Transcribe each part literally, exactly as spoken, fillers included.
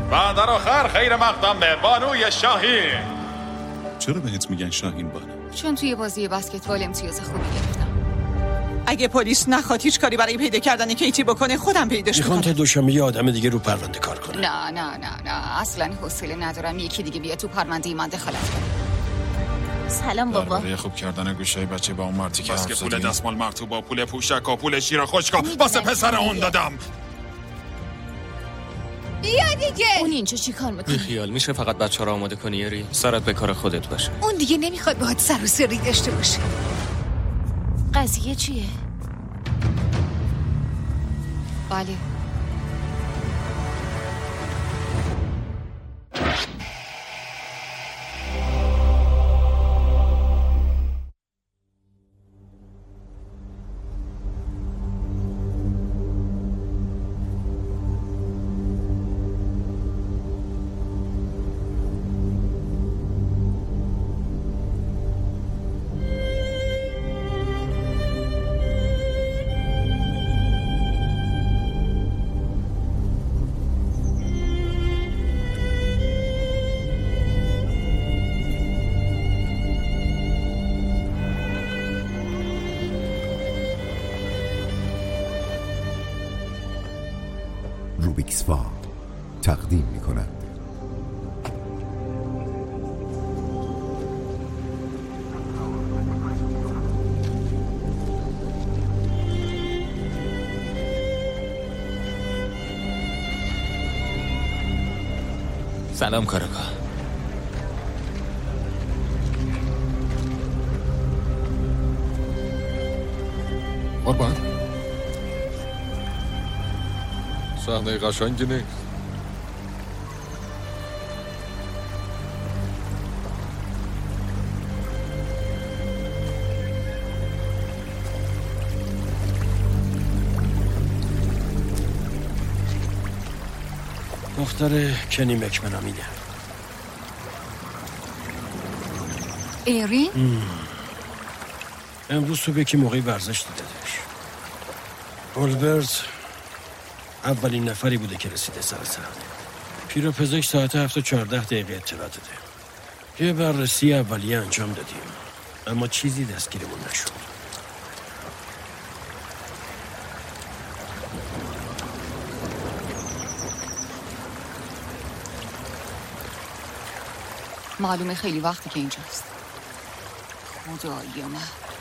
و در آخر خیر مقدم به بانوی شاهین. چرا بهت میگن شاهین بانو؟ چون توی بازی بسکتبال امتیاز خوبی گرفتم. اگه پلیس نخواد هیچ کاری برای پیدا کردن کیتی بکنه خودم پیداش میکنم. میخوان تا دوشنبه یه آدم دیگه رو پرونده کار کنه. نه نه نه نه اصلا حوصله ندارم یکی دیگه بیا تو پرونده من دخالت کنه. سلام بابا. برای خوب کردن گوشای بچه با اون مرتی که واسه پول دستمال مرطوب، پول پوشک و پول شیر خشکا واسه پسر اون دادم. بیا دیگه. اون اینجا چی کار میکنه؟ خیال میشه فقط بچه را آماده کنی یاری سرت به کار خودت باشه. اون دیگه نمیخواد باهات سر و سری داشته باشه. قضیه چیه؟ بله روبیکس فا تقدیم می کند سلام کاراگاه. قربان صحنه قشنگی نیست. دختر کنی مکمنامینه. ایرین؟ امروز صبح که موقعی ورزش دیدتش. اولبرت اولین نفری بوده که رسیده سر سر. پیروپزشک ساعت هفت و چهارده دقیقه اطلاع داده. یه بررسی اولیه انجام دادیم اما چیزی دستگیرمون نشد. معلومه خیلی وقتی که اینجاست. خدای من.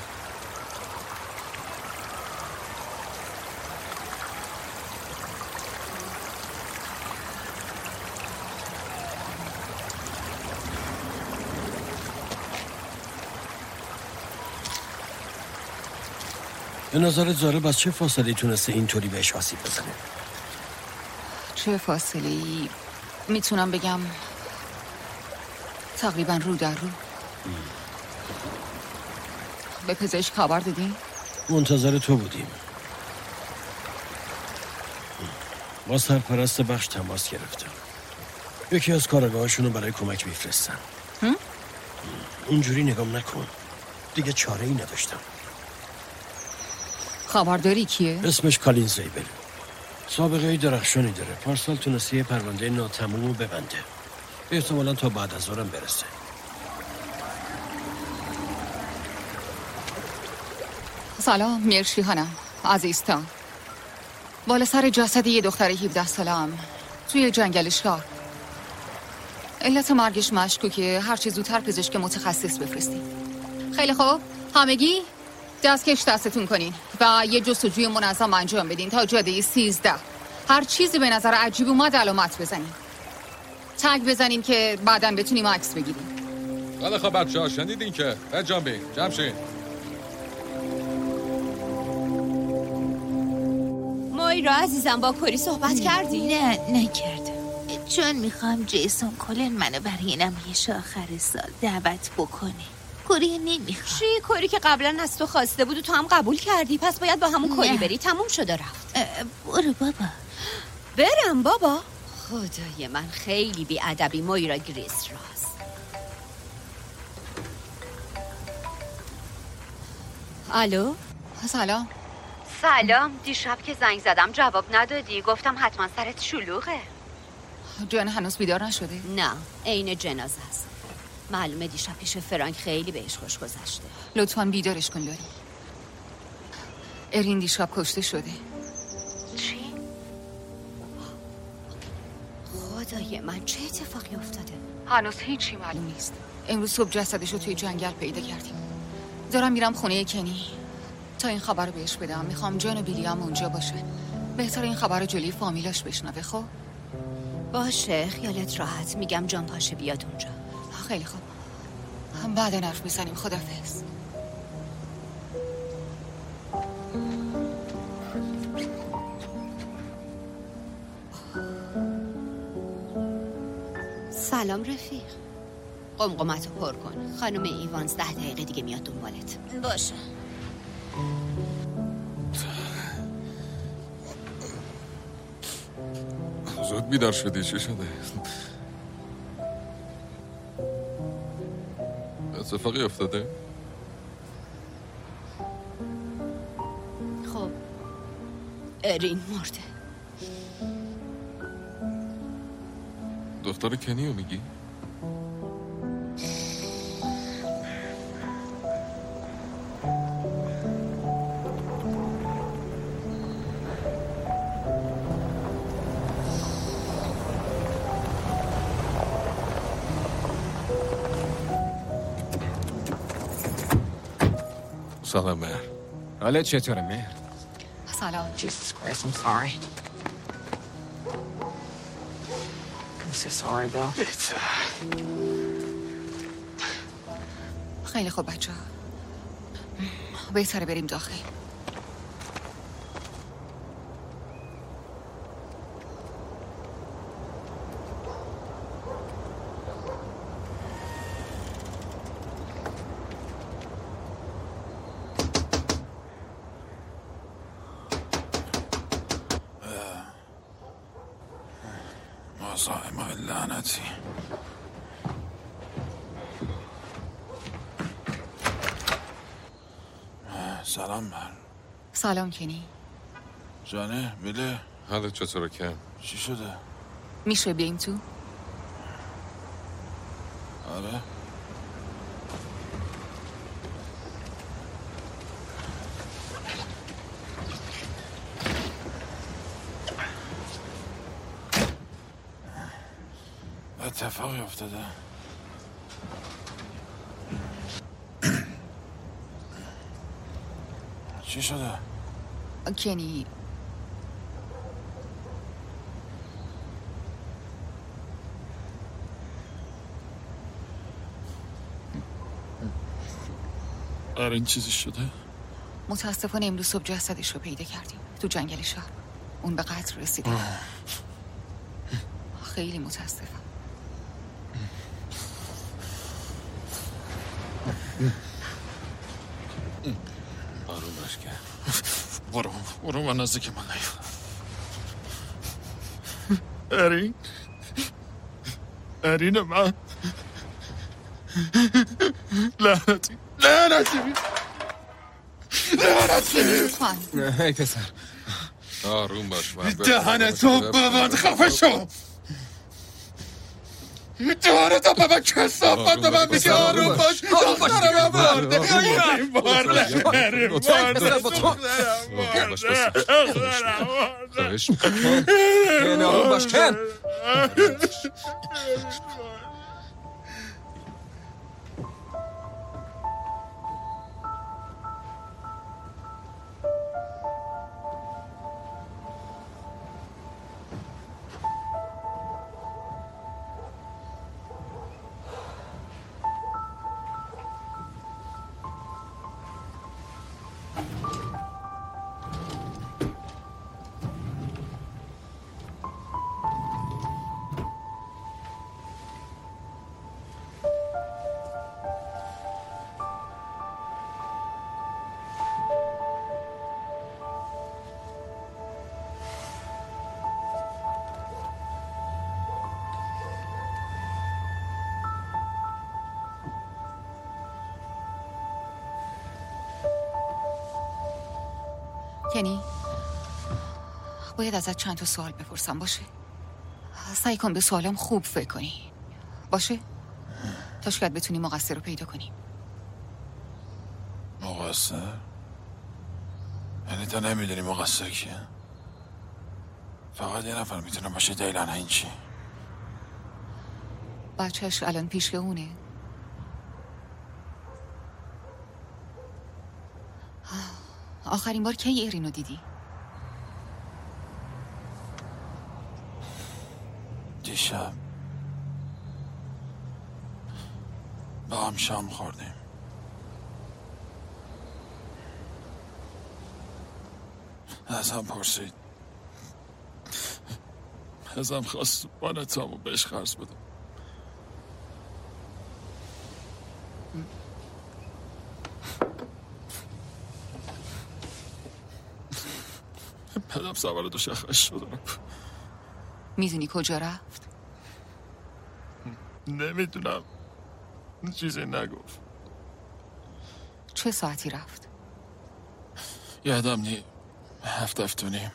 به نظرت زارب از چه فاصله تونسته اینطوری بهش آسیب بزنه؟ چه فاصله ای؟ میتونم بگم تقریبا رو در رو. به پزشک خبر دادیم؟ منتظر تو بودیم. با سرپرست بخش تماس گرفتم. یکی از کارگاهاشونو برای کمک میفرستن. اونجوری نگام نکن. دیگه چاره ای نداشتم. خبرداری کیه؟ اسمش کالین زیبل. سابقه ای درخشانی داره. پارسال تونسته پرونده ناتموم رو ببنده. احتمالاً تا بعد از ظهرم برسه. سلام مرشی هانم عزیزتان. بالا سر جسد یه دختر هفده سالم توی جنگل شکار. علت مرگش مشکوکه. هرچی زودتر پزشک متخصص بفرستیم. خیلی خوب همگی دستکش دستتون کنین و یه جستجوی منظم انجام بدین تا جاده سیزده. هر چیزی به نظر عجیب اومد علامت بزنین. تگ بزنین که بعداً بتونیم عکس بگیریم. بله خب بچه ها شنیدین که انجام بین جمشین. مایرا عزیزم با کوری صحبت کردی؟ نه نکردم چون میخوام جیسون کلن منو برای نمایش آخر سال دعوت بکنه. کوری نمیخوام. چی؟ کوری که قبلا از تو خواسته بود و تو هم قبول کردی، پس باید با همون کوری بری. تموم شده رفت. برو بابا. برم بابا. خدای من خیلی بی‌ادبی مایرا گریس راست. الو سلام. سلام. دیشب که زنگ زدم جواب ندادی. گفتم حتما سرت شلوغه. جن هنوز بیدار نشده؟ نه، عین جنازه است. معلومه دیشب پیش فرانک خیلی بهش خوش گذشته. لطفاً بیدارش کن لوری. ارین دیشب کشته شده. چی؟ خدای من، چه اتفاقی افتاده؟ هنوز هیچی معلوم نیست. امروز صبح جسدش رو توی جنگل پیدا کردیم. دارم میرم خونه کنی تا این خبر رو بهش بدم. میخوام جان و بیلی هم اونجا باشه. بهتر این خبر رو جلوی فامیلاش بشنوه. خب باشه، خیالت راحت. میگم جان پاشه بیاد اونجا. خیلی خوب، هم بعد حرف میزنیم. خدافظ. سلام رفیق. قمقمتو پر کن. خانم ایوانز ده دقیقه دیگه میاد دنبالت. باشه. زود بیدار شدی، چی شده؟ اتفاقی افتاده؟ خب ارین مرده. دختر کنیو میگی؟ سلام مهر. حالت چطوره مهر؟ سلام. Jesus Christ, I'm sorry. I'm so sorry, Bill. خیلی خوب بچه ها، بهتره بریم داخل. مزاحم لعنتی. سلام من. سلام کنی. جانه میله، حالت چطوره کم؟ چی شده؟ میشه بیاییم تو؟ آره. اتفاقی افتاده. چی شده؟ کنی آره این چیزی شده؟ متاسفانه امروز صبح جسدش رو پیدا کردیم تو جنگل شهر. اون به قتل رسیده. خیلی متاسفم. آرومش کرد. برو برو من نزدیک من نیا. ارین ارین من لعنتی لعنتی لعنتی. هی پسر آروم باش من. دهنتو ببند، خفه شو. دهنتو ببند کسافت. به من میگه آروم باش. دخترم مرده. ارین مرده. ارین مرده. دخترم مرده. خواهش کن آروم باش کن. کنی باید ازت چند تا سوال بپرسم باشه؟ سعی کن به سوالم خوب فکر کنی باشه؟ تا شاید بتونی مقصر رو پیدا کنی. مقصر؟ یعنی تا نمیدونی مقصر کیه؟ فقط یه نفر میتونه باشه. دیلان این چی؟ بچهش الان پیش اونه. آخرین بار کی ایرینو دیدی؟ دیشب با هم شام خوردیم. ازم پرسید، ازم خواست وانتامو بهش قرض بدم. پدم سوار دو شخص شدم. میدونی کجا رفت؟ نمیدونم، چیزی نگفت. چه ساعتی رفت؟ یادم نی هفت هفتونیم.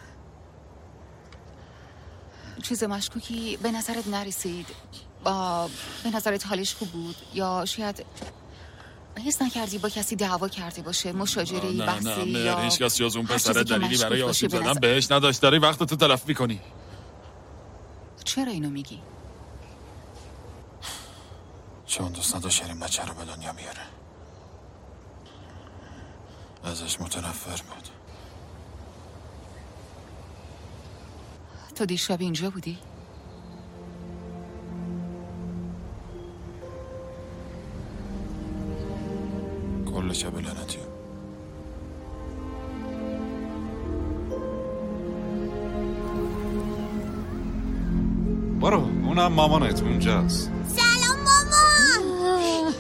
چیز مشکوکی به نظرت نرسید؟ با به نظرت حالش خوب بود؟ یا شاید حس نکردی با کسی دعوا کرده باشه، مشاجره بحثی؟ نه نه یا نه هیچ کسی از اون هر پسر چیزی که دلیلی مشکوک برای باشه آسیب به زدن نظر- بهش نداشت. داری وقت تو تلف میکنی. چرا اینو میگی؟ چون دوست نداشت این بچه رو به دنیا بیاره. ازش متنفر بود. تو دیشب اینجا بودی؟ کل شب لعنتی. برو، اونم مامانت اونجاست. سلام مامان.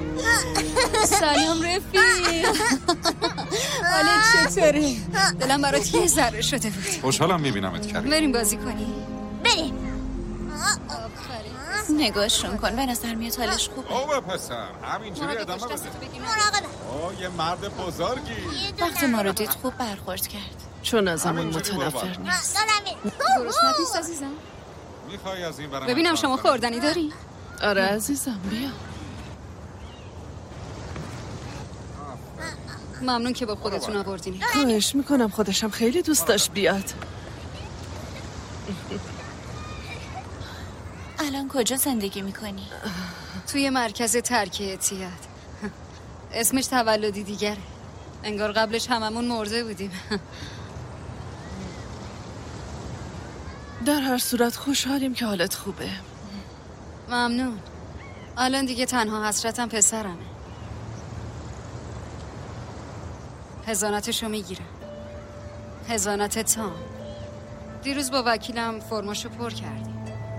سلام رفیق. حالت چطوره؟ دلم برات یه ذره شده بود. خوشحالم میبینمت کریم. بریم بازی کنیم. بریم. نگاهشون کن، به نظر میاد حالش خوبه. اوه پسر، همینجوری ادامه بده. مراقبه. اوه یه مرد بزرگی. وقتی ما رو دید خوب برخورد کرد. چون از همون همینجوری متنفر بابا. نیست. درست نیست عزیزم. میخوای از این برم ببینم امتحان شما کنی؟ خوردنی داری؟ آره عزیزم بیا. ممنون که با خودتون آوردین. خواهش میکنم، خودشم خیلی دوست داشت بیاد. الان کجا زندگی میکنی؟ توی مرکز ترک اعتیاد. اسمش تولدی دیگره. انگار قبلش هممون مرده بودیم. در هر صورت خوشحالیم که حالت خوبه. ممنون. الان دیگه تنها حسرتم پسرمه. حضانتشو میگیرم. حضانت تام. دیروز با وکیلم فرماشو پر کردیم.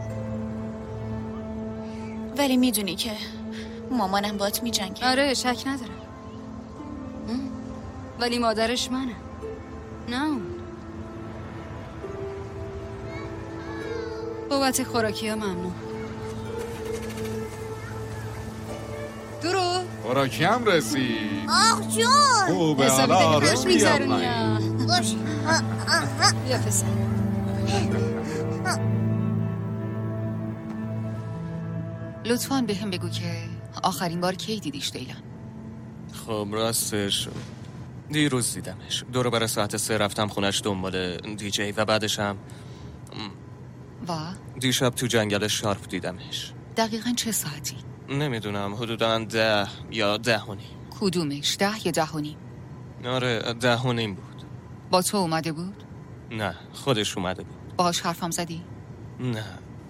ولی میدونی که مامانم بات میجنگه. آره شک ندارم. ام. ولی مادرش منم، نه اون. بابت خوراکی ها ممنون. درو خوراکی هم رسید. آخ جون. خوبه حسابی حالا داری رو خوش بیار میگذرونی پایین. باش. بیا پسر. لطفاً به هم بگو که آخرین بار کی دیدیش دیلان؟ خب راستش دیروز دیدمش. دور بر ساعت سه رفتم خونش دنبال دیجی و بعدش هم و دیشب تو جنگل شارپ دیدمش. دقیقاً چه ساعتی؟ نمیدونم، حدوداً ده یا ده و نیم. کدومش؟ ده یا ده و نیم؟ آره ده و نیم بود. با تو اومده بود؟ نه خودش اومده بود. باهاش حرفم زدی؟ نه،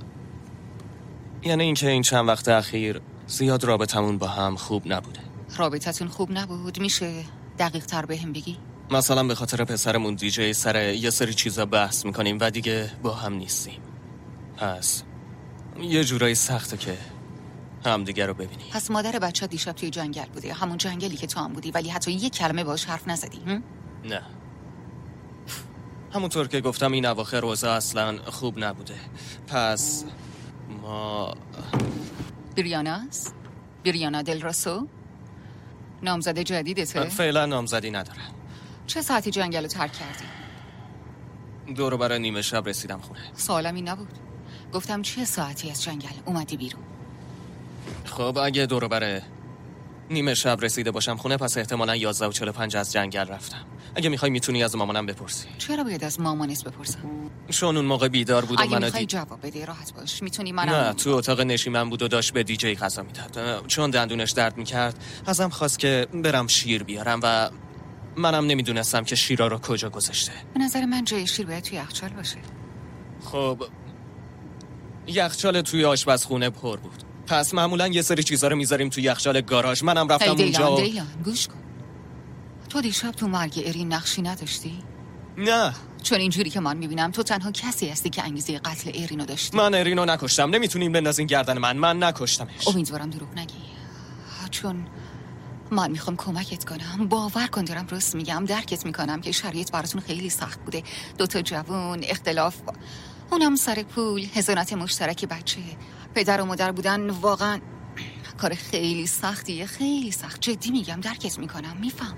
یعنی اینکه این چند وقت اخیر زیاد رابطمون با هم خوب نبوده. رابطتون خوب نبود؟ میشه دقیق تر به هم بگی؟ مثلا به خاطر پسرمون دیجی سر یه سری چیزا بحث میکنیم و دیگه با هم نیستیم. پس یه جورایی سخته که هم دیگه رو ببینی. پس مادر بچه دیشب توی جنگل بوده، همون جنگلی که تو هم بودی، ولی حتی یه کلمه باهاش حرف نزدی؟ هم؟ نه، همونطور که گفتم این اواخر روزا اصلا خوب نبوده. پس ما بریاناست؟ بریانا دل راسو؟ نامزد جدیدته؟ فعلا نامزدی ندارم. چه ساعتی جنگل رو ترک کردی؟ دور برای نیمه شب رسیدم خونه. سوالم این نبود. گفتم چه ساعتی از جنگل اومدی بیرون؟ خب اگه دور بره نیمه شب رسیده باشم خونه، پس احتمالاً یازده و چهل و پنج از جنگل رفتم. اگه میخوای میتونی از مامانم بپرسی. چرا باید از مامانت بپرسم؟ چون اون موقع بیدار بود و منو اگه میخوای دید. جواب بده راحت باش. میتونی منم نه، تو اتاق نشیمن بود و داشت به دیجی غذا میداد. چون دندونش درد میکرد ازم خواست که برم شیر بیارم و منم نمیدونستم که شیرا رو کجا گذاشته. به نظر من جای شیر باید توی یخچال باشه. خب یخچال توی آشپزخونه پر بود، پس معمولا یه سری چیزا رو میذاریم توی یخچال گاراژ. منم رفتم دیلان، اونجا و... دیلان گوش کن. تو دیشب تو مرگ ارین نقشی نداشتی؟ نه، چون اینجوری که من میبینم تو تنها کسی هستی که انگیزه قتل ارینو داشتی. من ارینو نکشتم. نمیتونیم بندازین گردن من. من نکشتمش. امیدوارم دروغ نگی، چون من میخوام کمکت کنم. باور کن دارم راست میگم. درکت میکنم که شرایط براتون خیلی سخت بوده. دوتا جوون، اختلاف، اونم سر پول، هزانت مشترک بچه. پدر و مادر بودن واقعا کار خیلی سختیه. خیلی سخت، جدی میگم. درکت میکنم، میفهمم.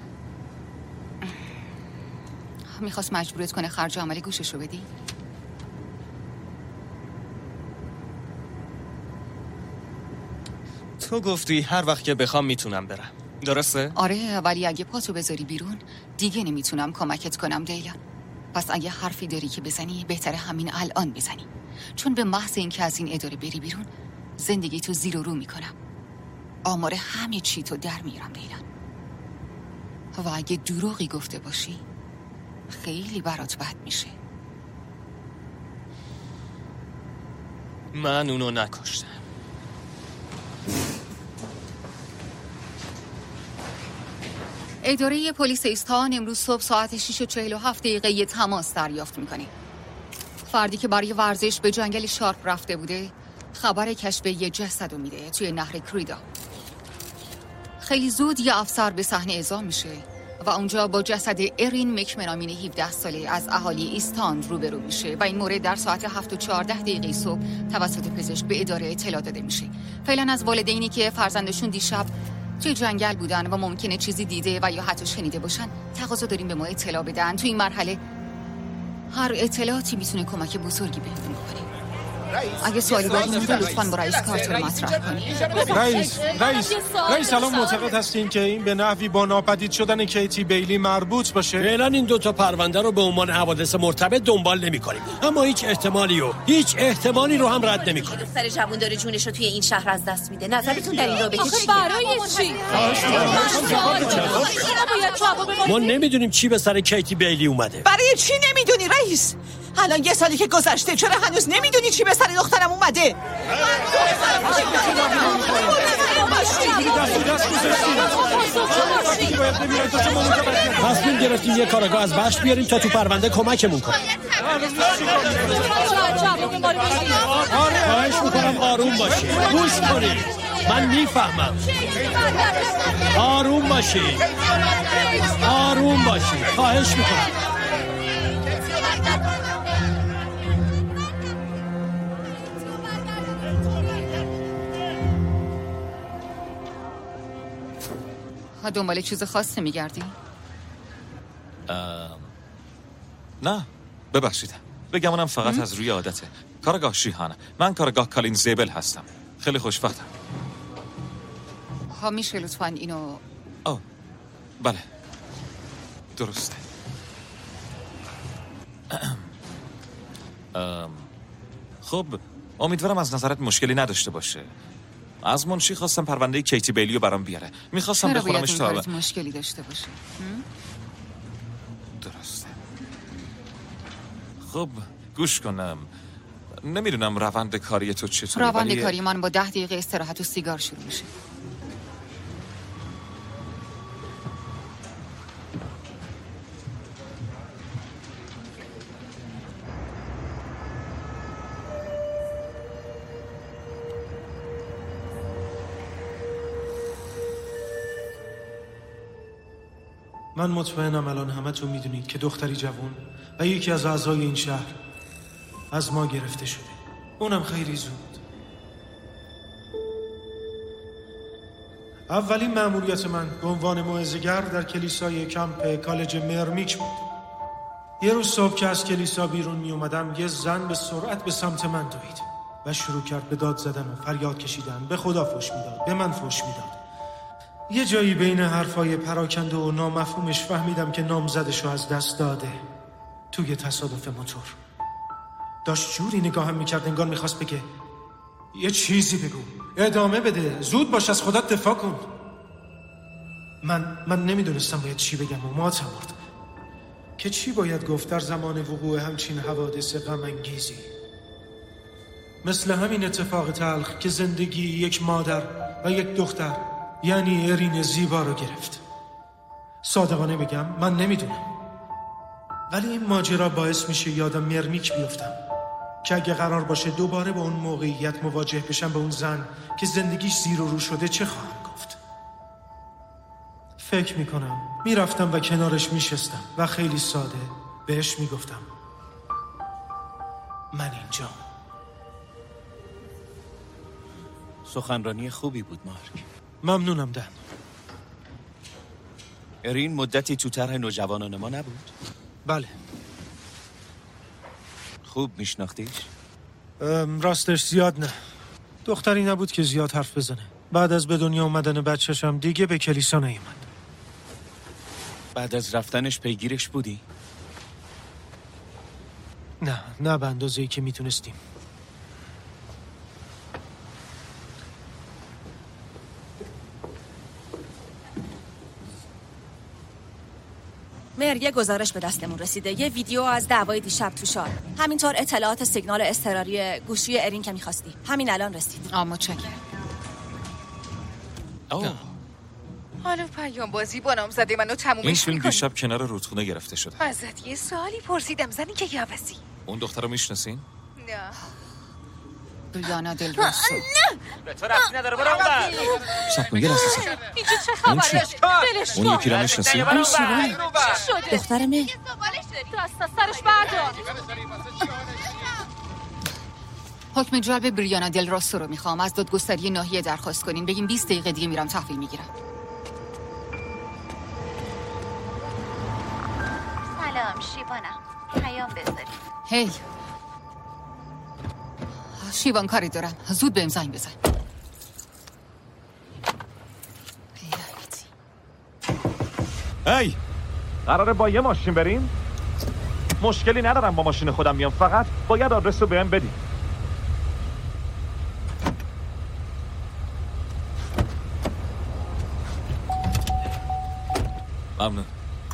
میخواست مجبورت کنه خرج عمل گوششو بدی؟ تو گفتی هر وقت که بخوام میتونم برم، درسته؟ آره، ولی اگه پاتو بذاری بیرون دیگه نمیتونم کمکت کنم دیلان. پس اگه حرفی داری که بزنی بهتره همین الان بزنی، چون به محض این که از این اداره بری بیرون زندگی تو زیر و رو میکنم. آمار همه چی تو در میارم دیلان. و اگه دروغی گفته باشی خیلی برات بد میشه. من اونو نکشتم. اداره پلیس ایستان امروز صبح ساعت شش و چهل و هفت دقیقه یه تماس دریافت میکنه. فردی که برای ورزش به جنگل شارپ رفته بوده خبر کشف یه جسد رو میده توی نهر کریدا. خیلی زود یه افسر به صحنه اعزام میشه و اونجا با جسد ارین مکمنامین هفده ساله از اهالی ایستان روبرو میشه و این مورد در ساعت هفت و چهارده دقیقه صبح توسط پزشک به اداره اطلاع داده میشه. فعلا از والدینی که فرزندشون دیشب توی جنگل بودن و ممکنه چیزی دیده و یا حتی شنیده باشن تقاضا داریم به ما اطلاع بدن. توی این مرحله هر اطلاعاتی میتونه کمک بزرگی بهمون کنه. اگه سوالی باقی مونده لطفاً با رئیس کارتون مطرح کنید. رئیس رئیس رئیس الان معتقد هستین که این به نحوی با ناپدید شدن کیتی بیلی مربوط باشه؟ فعلا این دو تا پرونده رو به عنوان حوادث مرتبط دنبال نمی‌کنیم، اما هیچ احتمالی و هیچ احتمالی رو هم رد نمی‌کنیم. سر جوون داره جونش رو توی این شهر از دست میده. نظرتون در این رابطه چیه؟ برای چی؟ ما نمیدونیم چی به سر کیتی بیلی اومده. برای چی نمیدونی رئیس؟ الان یه سالی که گذشته، چرا هنوز نمیدونی چی به سر دخترم اومده؟ تصمیم گرفتیم یه کارگاه از بخش بیاریم تا تو پرونده کمکمون کنه. خواهش میکنم آروم باشی، گوش کنی، من میفهمم. آروم باشی، آروم باشی، خواهش میکنم. دنبال چیز خاصی میگردی؟ نه ببخشید، بگمونم فقط از روی عادته. کارگاه شیهانه، من کارگاه کالین زیبل هستم. خیلی خوشبختم. ها میشه لطفاً اینو؟ آه بله درسته. خب امیدوارم از نظرت مشکلی نداشته باشه. از منشی خواستم پرونده کیتی بیلیو برام بیاره. میخواستم بخونمش تا باید مشکلی داشته باشه؟ درسته. خب گوش کنم، نمیدونم روند کاری تو چطوری. روند ولی... کاری من با ده دقیقه استراحت و سیگار شروع میشه. من مطمئنم الان همه تو میدونید که دختری جوان و یکی از اعضای این شهر از ما گرفته شده، اونم خیلی زود. اولین مأموریت من به عنوان موعظه‌گر در کلیسای کمپ کالج مرمیک بود. یه روز صبح که از کلیسا بیرون می اومدم یه زن به سرعت به سمت من دوید و شروع کرد به داد زدن و فریاد کشیدن. به خدا فحش میداد، به من فحش میداد. یه جایی بین حرفای پراکنده و نامفهومش فهمیدم که نامزدشو از دست داده توی تصادف موتور. داشت جوری نگاهم میکرد انگار میخواست بگه یه چیزی بگو، ادامه بده، زود باش، از خودت دفاع کن. من من نمیدونستم باید چی بگم و ماتم برد که چی باید گفت در زمان وقوع همچین حوادث غم انگیزی. مثل همین اتفاق تلخ که زندگی یک مادر و یک دختر یعنی ارین زیبا رو گرفت. صادقانه بگم من نمیدونم، ولی این ماجرا باعث میشه یادم مرمیک بیفتم که اگه قرار باشه دوباره با اون موقعیت مواجه بشم به اون زن که زندگیش زیر و رو شده چه خواهم گفت. فکر میکنم میرفتم و کنارش میشستم و خیلی ساده بهش میگفتم من اینجا. سخنرانی خوبی بود مارک. ممنونم دن. ارین مدتی تو طرح نوجوانان ما نبود؟ بله. خوب میشناختیش؟ راستش زیاد نه. دختری نبود که زیاد حرف بزنه. بعد از به دنیا اومدن بچه‌شم دیگه به کلیسا نیومد. بعد از رفتنش پیگیرش بودی؟ نه، نه به اندازه‌ای که میتونستیم. مر، یه گزارش به دستمون رسیده. یه ویدیو از دعوای دیشب تو شار. همینطور اطلاعات سیگنال اضطراری گوشی ارین که می‌خواستی. همین الان رسید. آ متشکرم. اوه. حالا پیام بازی با نامزده منو تمومش این فیلم می‌کنی. دیشب کنار رودخونه گرفته شده. ازت یه سوالی پرسیدم، زنی که یابسی. اون دختر رو میشناسین؟ نه. بریانا دل روسو. نه. به تو رفتی نداره برو اونور. سب کن یه لحظه سب. اینجا چه خبره؟ ولش کن. اون یکی رو میشناسین؟ اون شیوانه. چی شده؟ دختر مه. دست از سرش بردار. حکم جلب بریانا دل روسو رو میخوام. از دادگستری ناحیه درخواست کنین. بگیم بیست دقیقه دیگه میرم تحویل میگیرم. سلام شیوانم، پیام بذارید. هی شیوان کاری دارم، زود بهم زنگ بزن. هی قراره با یه ماشین بریم؟ مشکلی ندارم با ماشین خودم میام، فقط باید آدرس رو بهم بدی. ممنون.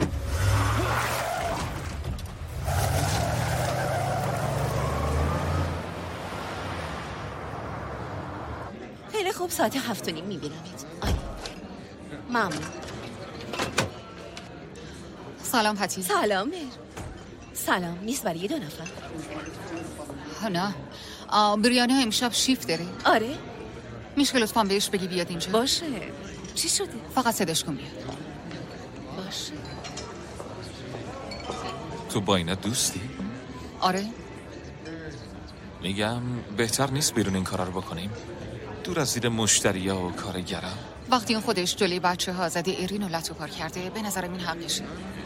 خیلی خوب، ساعت هفت و نیم میبینمت. ممنون. سلام پتی. سلام مر. سلام. نیست برای یه دو نفر؟ نه. بریانا امشب شیفت داره. آره. میشه لطفاً بهش بگی بیاد اینجا؟ باشه. چی شده؟ فقط صداش کن بیاد. باشه. تو با اینا دوستی؟ آره. میگم بهتر نیست بیرون این کارا رو بکنیم؟ دور از دید مشتریا و کارگرا. وقتی اون خودش جلوی بچه ها زده ارین و لطو کار کرده، به نظرم این حقشه.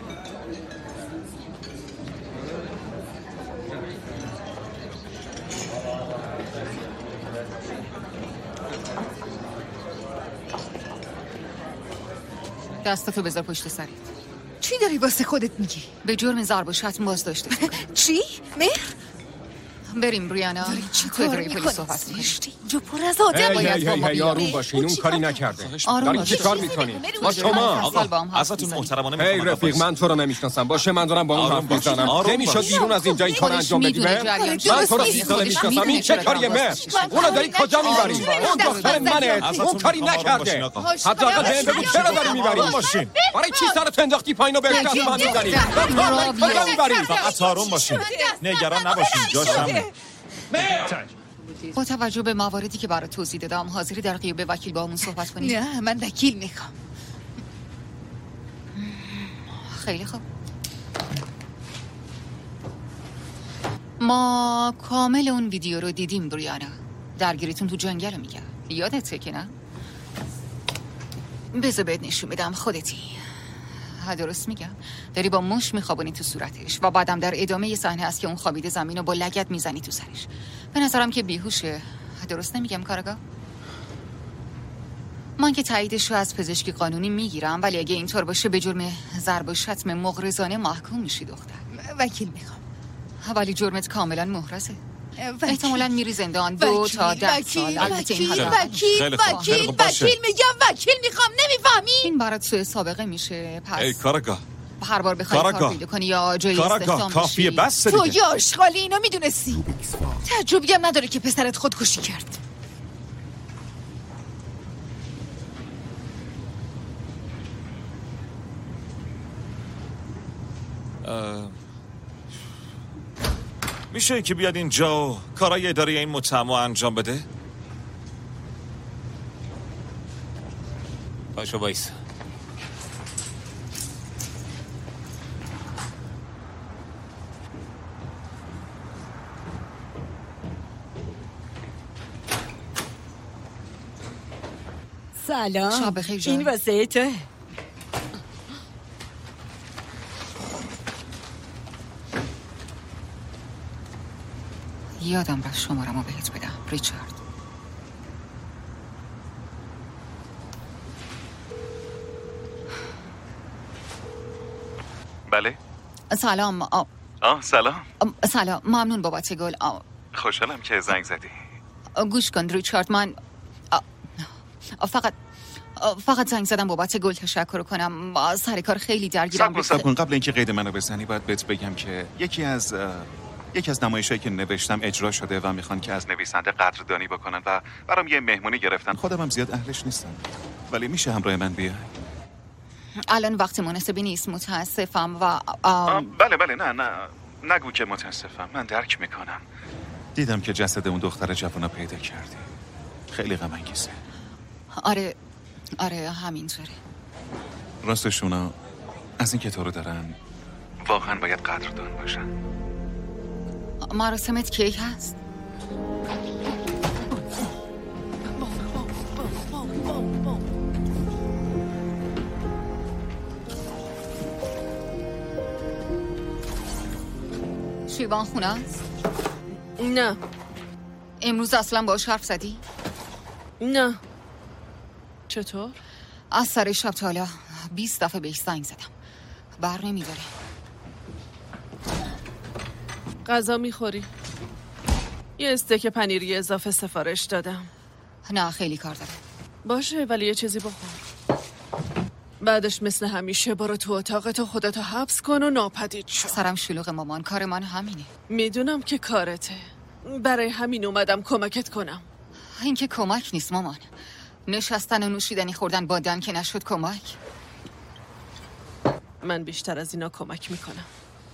دستتو بذار پشت سرت. چی داری واسه خودت میگی؟ به جرم ضرب و شتم باز داشته. چی؟ مهر؟ بریم بریانا. داری چی تو کار اداره پلیس میکنی؟ صحبت کنیم. جو پر از آدم باید با ما هی آروم باشین، اون کاری نکرده. داری چی کار میکنین؟ با شما ازتون محترمانه هی رفیق، من تو رو نمیشناسم. باشه من دارم با اون حرف میزنم. نمیشد بیرون از اینجا این کار انجام بدی؟ من تو رو سی ساله میشناسم. این چه کاریه مهر؟ اونو داری کجا میبری؟ اون دختر منه، اون کاری نکرده. حداقل بهم بگو چرا داری میبری؟ برای چی سرت انداختی پایین و بهش دست من میزنی؟ کجا میبری؟ فقط آروم باشین، نگران نباشین، جاشم. با توجه به مواردی که برای توضیح دادم، حاضری در غیاب وکیل با همون صحبت کنی؟ نه، من وکیل میخوام. خیلی خوب. ما کامل اون ویدیو رو دیدیم بریانا. درگیریتون تو جنگل میگه. یادته که نه؟ بذار بهت نشون بدم خودتی. درست میگم؟ داری با مش میخوابونی تو صورتش و بعدم در ادامه یه صحنه هست که اون خوابیده زمین رو با لگد میزنی تو سرش. به نظرم که بیهوشه. درست نمیگم کارگاه؟ من که تاییدش رو از پزشکی قانونی میگیرم، ولی اگه اینطور باشه به جرم ضرب و شتم مغرضانه محکوم میشی دختر. وکیل میخوام. ولی جرمت کاملا محرزه. احتمالاً میری زندان دو تا ده سال. وکیل وکیل وکیل وکیل وکیل میگم وکیل میخوام. نمیفهمی؟ این برات سوء سابقه میشه. پس ای کارگاه، هر بار بخوای کار پیدا کنی یا جایی استخدام بشی کافیه بس دیگه. تو یا اشغالی اینو میدونستی. تعجبی هم نداره که پسرت خودکشی کرد. میشه که بیاد اینجا و کارای اداری این متهمو انجام بده؟ پاشو بایست. سلام. شب بخیر جان. این واسه تو. یادم رفت شمارمو بهت بدم ریچارد. بله. سلام. آ... آه سلام. آ... سلام. ممنون بابت گل. آ... خوشحالم که زنگ زدی. آ... گوش کن ریچارد، من آ... آ... فقط آ... فقط زنگ زدم بابت گل تشکر کنم. آ... سر کار خیلی درگیرم. صبر کن صبر کن قبل اینکه قید منو بزنی باید بهت بگم که یکی از یکی از نمایشایی که نوشتم اجرا شده و میخوان که از نویسنده قدردانی بکنن و برام یه مهمونی گرفتن. خودم هم زیاد اهلش نیستم، ولی میشه همراه من بیای؟ الان وقت مناسبی نیست، متاسفم. و آ... بله بله نه نه نگو که متاسفم، من درک میکنم. دیدم که جسد اون دختر جوانو پیدا کردی، خیلی غم انگیزه. آره آره همینطوره. راستش اونا از این که تو رو دارن واقعا باید قدردان باشن. مراسمت کی هست؟ شیوان خونه است؟ نه. امروز اصلا باهاش حرف زدی؟ نه. چطور؟ از سر شب تا حالا بیست دفعه بهش زنگ زدم، بر نمیداره. غذا میخوری؟ یه استیک پنیری اضافه سفارش دادم. نه خیلی کار دارم. باشه ولی یه چیزی بخور. بعدش مثل همیشه برو تو اتاقت و خودتو حبس کن و ناپدید شو. سرم شلوغ مامان، کار من همینه. میدونم که کارته، برای همین اومدم کمکت کنم. این که کمک نیست مامان، نشستن و نوشیدنی خوردن با دن که نشد کمک. من بیشتر از اینا کمک میکنم.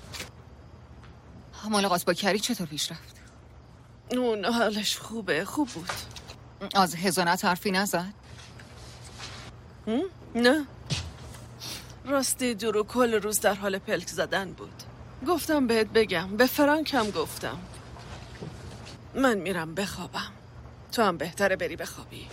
ملاقات با کری چطور پیش رفت؟ اون حالش خوبه، خوب بود. از هزانت حرفی نزد؟ نه راستی درو کل روز در حال پلک زدن بود. گفتم بهت بگم، به فرانک هم گفتم. من میرم بخوابم، تو هم بهتره بری بخوابی.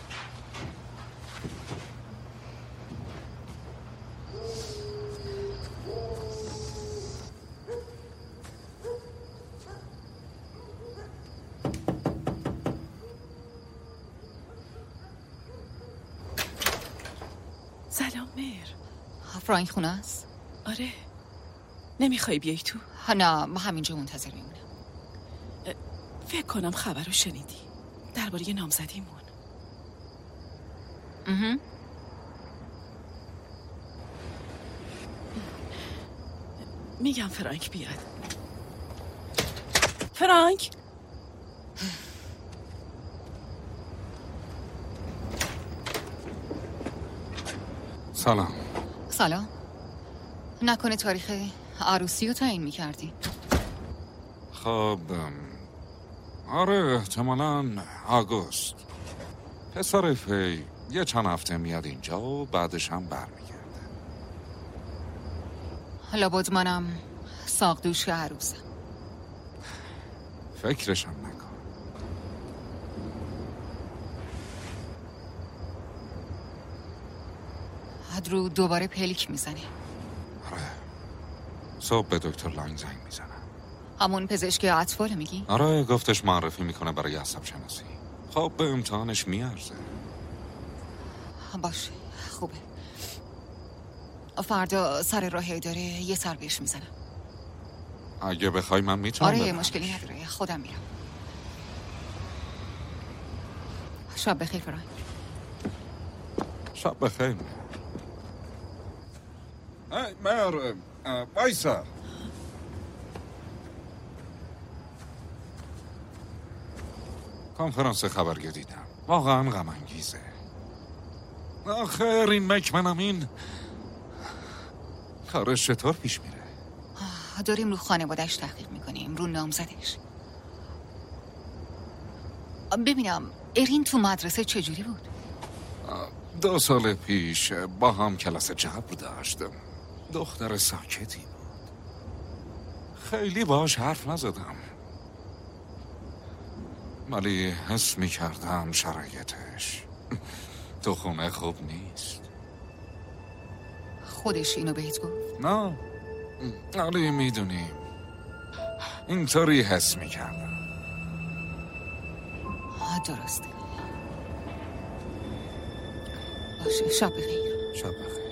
سلام مهر. فرانک خونه است؟ آره. نمیخوای بیای تو؟ نه همینجا منتظر میمونم. فکر کنم خبر رو شنیدی درباره نامزدیمون. اها. میگم فرانک بیاد. فرانک سلام. سلام. نکنه تاریخ عروسی رو تعیین میکردی؟ خب آره احتمالاً آگوست. پسر فی یه چند هفته میاد اینجا و بعدش هم برمیگرده. لابد منم ساقدوش عروسم. فکرشم نکن. درو دوباره پلیک میزنه. صبح به دکتر لانگ زنگ میزنم. همون پزشک اطفال میگی؟ آره، گفتش معرفی میکنه برای عصب شناسی. خب به امتحانش میارزه. باشه، خوبه. فردا سر راه داره یه سر بهش میزنم. اگه بخوای من میتونم. آره مشکلی نداره، خودم میرم. شب بخیر فرانک. شب بخیر. ای مر وایسا. کنفرانس خبری دیدم، واقعا غم انگیزه. آخر این مکمنم این کارش چطور پیش میره؟ داریم رو خانواده‌اش تحقیق میکنیم، رو نامزدش. ببینم ارین تو مدرسه چجوری بود؟ دو سال پیش با هم کلاس جبر داشتم. دختر ساکتی بود، خیلی باش حرف نزدم، ولی حس میکردم شرایطش تو خونه خوب نیست. خودش اینو بهت گفت؟ نه، ولی میدونیم اینطوری حس میکردم. درسته. باشه، شب بخیر. شب بخیر.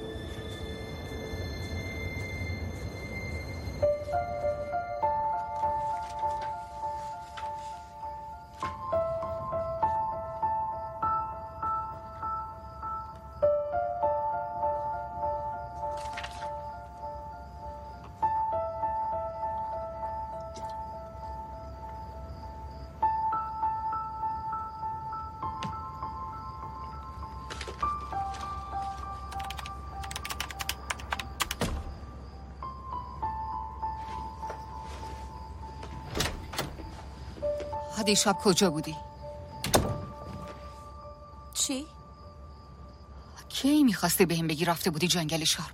دیشب کجا بودی؟ چی؟ کی میخواسته بهم بگی رفته بودی جنگل شارپ؟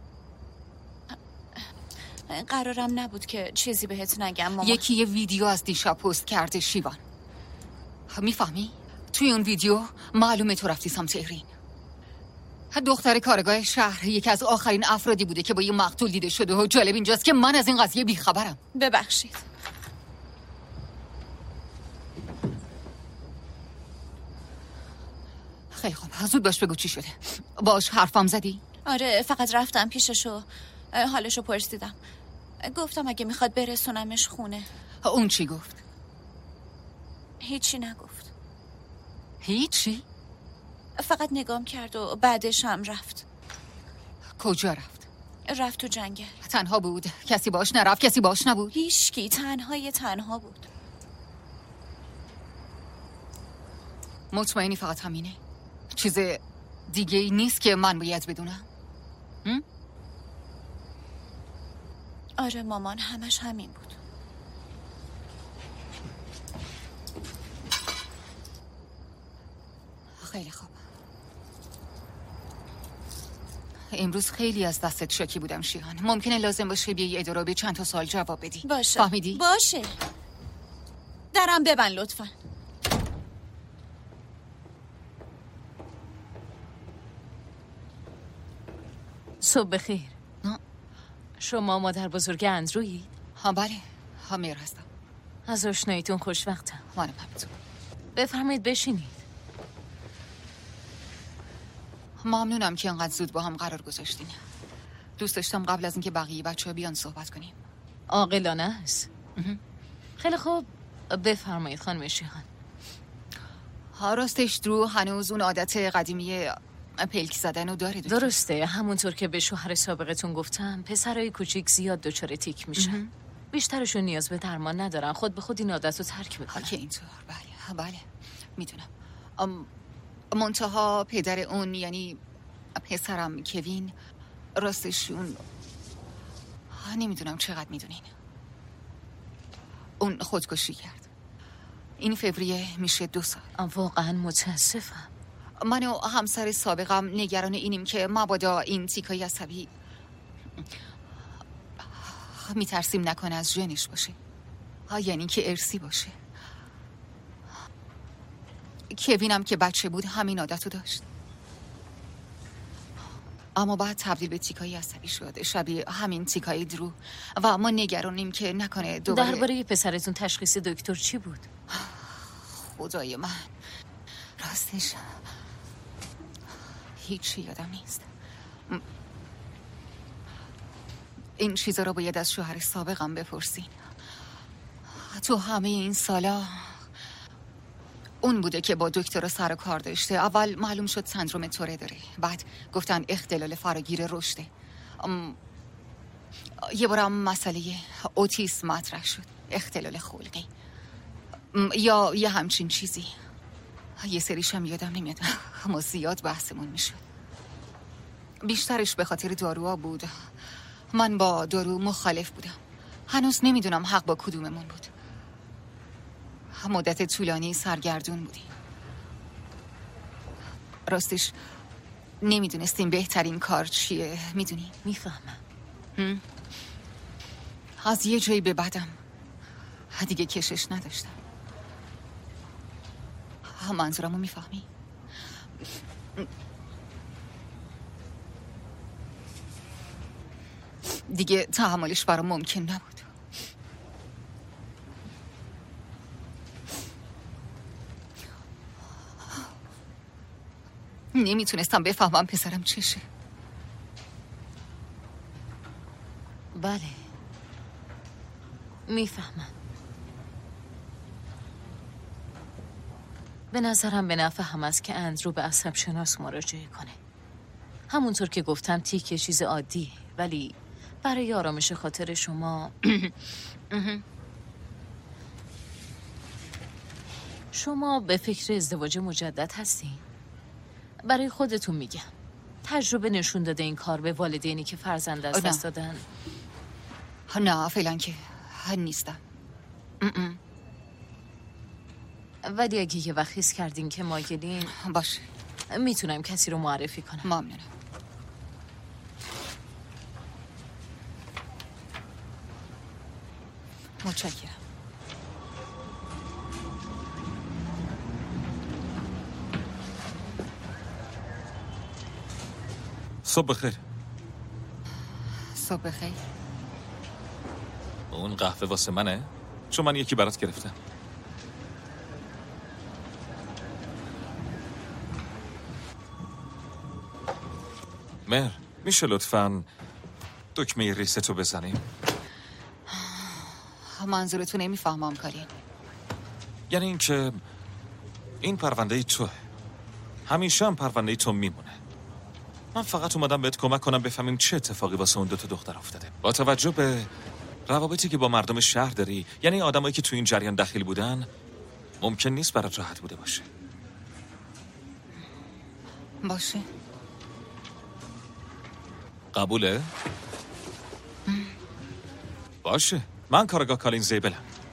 قرارم نبود که چیزی بهت نگم مامان. یکی یه ویدیو از دیشب پست کرده شیوان. میفهمی؟ توی اون ویدیو معلومه تو رفتی سمت ارین. دختر کارگاه شهر یکی از آخرین افرادی بوده که با یه مقتول دیده شده و جالب اینجاست که من از این قضیه بیخبرم. ببخشید. خیلی خوب، زود باش بگو چی شده. باش حرفم زدی؟ آره، فقط رفتم پیششو، حالشو پرسیدم. گفتم اگه میخواد برسونمش خونه. اون چی گفت؟ هیچی نگفت. هیچی؟ فقط نگام کرد و بعدش هم رفت. کجا رفت؟ رفت تو جنگل. تنها بود؟ کسی باش نرفت؟ کسی باش نبود؟ هیچکی، تنهای تنها بود. مطمئنی فقط همینه؟ چیز دیگه ای نیست که من باید بدونم؟ هم؟ آره مامان، همش همین بود. خیلی خوب. امروز خیلی از دستت شاکی بودم شیهان. ممکنه لازم باشه بیایی اداره به چند تا سوال جواب بدی. باشه. فهمیدی؟ باشه. درم ببند لطفاً. صبح بخیر. شما مادر بزرگ اندرویی؟ ها بله، ها میر هستم. از آشناییتون خوشوقتم. منم همینطور. بفرمایید بشینید. ممنونم که انقدر زود با هم قرار گذاشتین. دوست داشتم قبل از اینکه بقیه بچه‌ها بیان صحبت کنیم. عاقلانه است. خیلی خوب، بفرمایید خانم شیهان. ها راستش درو هنوز اون عادت قدیمی پلک زدن رو داره. دکتر. درسته، همونطور که به شوهر سابقتون گفتم پسرای کوچیک زیاد دچار تیک میشن. بیشترشون نیاز به درمان ندارن، خود به خود این عادت رو ترک میکنن. که اینطور بله بله میدونم. منتها پدر اون یعنی پسرم کوین راستش اون نمیدونم چقدر میدونین اون خودکشی کرد. این فوریه میشه دو سال. واقعا متاسفم. من و همسر سابقم نگران اینیم که مبادا این تیکای عصبی میترسیم نکنه از ژنش باشه، یعنی که ارثی باشه. کوینم که بچه بود همین عادتو داشت. اما بعد تبدیل به تیکایی عصبی شد، شبیه همین تیکایی درو، و ما نگرانیم که نکنه دوباره. درباره پسرتون تشخیص دکتر چی بود؟ خدای من راستش هیچی یادم نیست. این چیزا رو باید از شوهر سابقم بپرسین. تو همه این سالا اون بوده که با دکتر سر و کار داشته. اول معلوم شد سندروم توره داره، بعد گفتن اختلال فراگیر رشده. یه بارم مسئله اوتیسم مطرح شد، اختلال خلقی یا یه همچین چیزی. یه سریشم یادم نمیاد، اما زیاد بحثمون میشد. بیشترش به خاطر داروها بود. من با دارو مخالف بودم. هنوز نمیدونم حق با کدوممون بود. مدت طولانی سرگردون بودیم. راستش نمیدونستیم بهترین کار چیه. میدونی؟ میفهمم. از یه جایی به بعدم دیگه کشش نداشتم. منظورمو میفهمی؟ دیگه تحملش برام ممکن نبود. نمیتونستم بفهمم پسرم چشه. بله میفهمم. به نظرم به نفع هم است که اندرو به عصب شناس مراجعه کنه. همونطور که گفتم تیک چیز عادیه، ولی برای آرامش خاطر شما شما به فکر ازدواج مجدد هستین؟ برای خودتون میگم، تجربه نشون داده این کار به والدینی که فرزند از دست دادن. نه فعلا که نیستم. ولی اگه یه وقت حس کردین که مایلین، باشه میتونم کسی رو معرفی کنم. ممنونم. متشکرم. صبح بخیر. صبح بخیر. اون قهوه واسه منه؟ چون من یکی برات گرفتم. مهر میشه لطفاً دکمه ریستو بزنیم؟ منظورتو نمیفهمم کارین. یعنی این که این پرونده توه، همیشه هم پرونده تو میمونه. من فقط اومدم بهت کمک کنم بفهمیم چه اتفاقی واسه اون دوتا دختر افتاده. با توجه به روابطی که با مردم شهر داری، یعنی آدمایی که تو این جریان دخیل بودن، ممکن نیست برات راحت بوده باشه. باشه. قبوله؟ باشه. من کارگاه کالین زیبلم.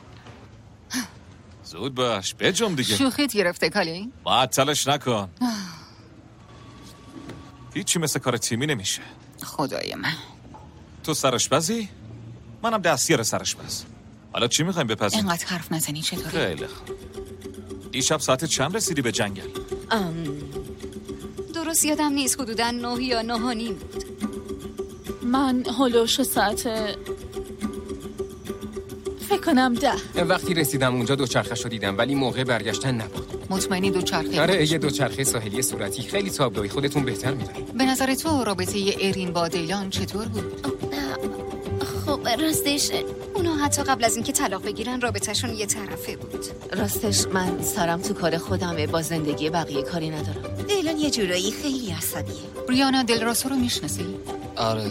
زود باش بجم دیگه. شوخیت گرفته کالین؟ معطلش نکن. هیچی مثل کار تیمی نمیشه. خدای من. تو سرآشپزی؟ منم دستیار سرآشپز. حالا چی میخوایم بپزیم؟ اینقدر حرف نزنی چطوره؟ خیلی خوب. دیشب ساعت چند رسیدی به جنگل؟ ام... درست یادم نیست، حدوداً نه یا نه و نیم بود. من هلوش ساعت فکر کنم ده. وقتی رسیدم اونجا دوچرخه دیدم، ولی موقع برگشتن نبود. مطمئنی دوچرخه؟ آره یه دوچرخه ساحلی صورتی. خیلی تابلوی، خودتون بهتر میدونید. به نظر تو رابطه ی ارین با دیلان چطور بود؟ خب راستش اونا حتی قبل از اینکه طلاق بگیرن رابطهشون یه طرفه بود. راستش من سرم تو کار خودمه، با زندگی بقیه کاری ندارم. دیلان یه جورایی خیلی عصبیه. بریانا دلراسو رو میشناسی؟ آره.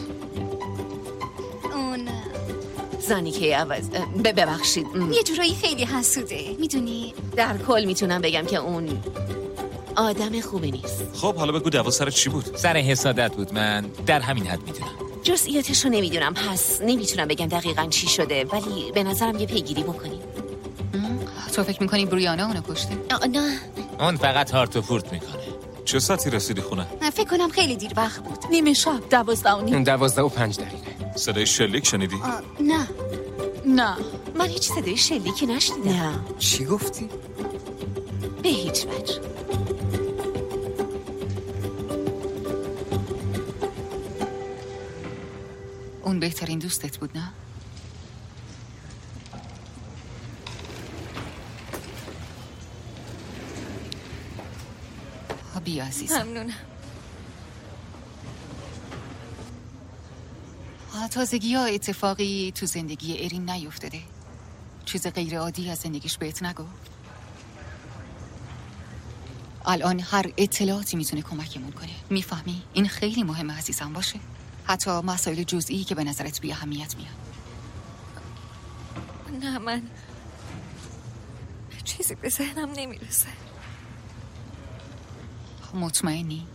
اون زنی که عوض ببخشید یه جورایی خیلی حسوده، میدونی؟ در کل میتونم بگم که اون آدم خوبی نیست. خب حالا بگو دعوا سر چی بود؟ سر حسادت بود. من در همین حد میدونم. جزئیاتشو نمیدونم، پس نمیتونم بگم دقیقاً چی شده، ولی به نظرم یه پیگیری بکنیم. تو فکر میکنی بریانا اونو کشته؟ نه اون فقط هارت و پورت میکنه. چه ساعتی رسیدی خونه؟ فکر کنم خیلی دیر وقت بود. نیمه شب، دوازده و نیم. دوازده و پنج دقیقه. صدای شلیک شنیدی؟ نه نه من هیچ صدای شلیکی نشنیدم. نه. چی گفتی؟ به هیچ وجه. اون بهترین دوستت بود نه؟ بیا عزیزم. ممنونم. تازگی ها اتفاقی تو زندگی ارین نیفتاده؟ چیز غیر عادی از زندگیش بهت نگفت؟ الان هر اطلاعاتی میتونه کمکمون کنه. میفهمی؟ این خیلی مهمه عزیزم باشه. حتی مسائل جزئی که به نظرت بی اهمیت میاد. نه من چیزی به ذهنم نمیرسه. مطمئنی؟